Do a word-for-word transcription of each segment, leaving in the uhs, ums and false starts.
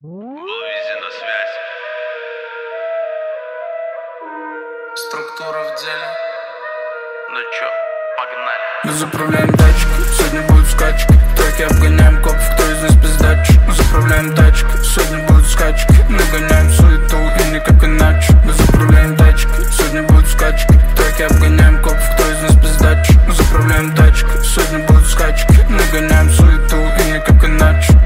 Луизи на связь. Структура в деле. Ну чё, погнали. Мы заправляем тачки, сегодня будут скачки. В треке обгоняем копов, кто из нас пиздачи. Мы заправляем тачки, сегодня будут скачки. Мы гоняем суету и никак иначе. Мы заправляем тачки, сегодня будут скачки. В треке обгоняем копов, кто из нас пиздачи. Мы заправляем тачки, сегодня будут скачки. Мы гоняем суету и никак иначе.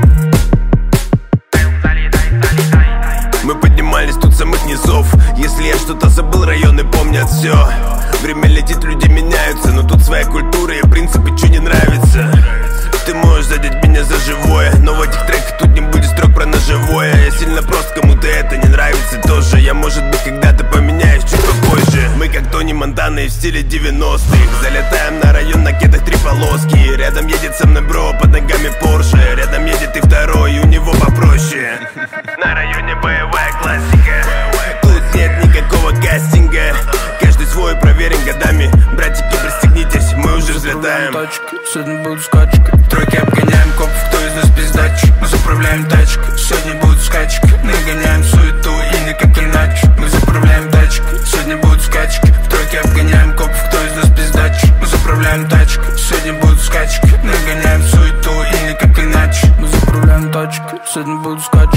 Мы поднимались тут с самых низов. Если я что-то забыл, районы помнят все. Время летит, люди меняются, но тут своя культура и принципы, что не нравится. Ты можешь задеть меня за живое, но в этих треках тут не будет строк про ножевое. Я сильно прост, кому-то это не нравится тоже. Я, может быть, когда-то поменяюсь чуть попозже. Мы как Тони Монтана и в стиле девяностых. Залетаем на район на кедах три полоски. Рядом едет со мной бро, под ногами Порше. Рядом едет и второй, и у него попроще. На районе боевая классика. Тут нет никакого кастинга. Каждый свой проверен годами. Братики, пристегнитесь, мы уже взлетаем. Тачки, сегодня будут скачки. В треке обгоняем копов, кто из нас пиздачи. Мы заправляем тачки, сегодня будут скачки. Мы гоняем суету и никак иначе. Мы заправляем тачки, сегодня будут скачки. В треке обгоняем копов, кто из нас пиздачи. Мы заправляем тачки, сегодня будут скачки. Мы гоняем суету и никак иначе. Мы заправляем тачки, сегодня будут скачки.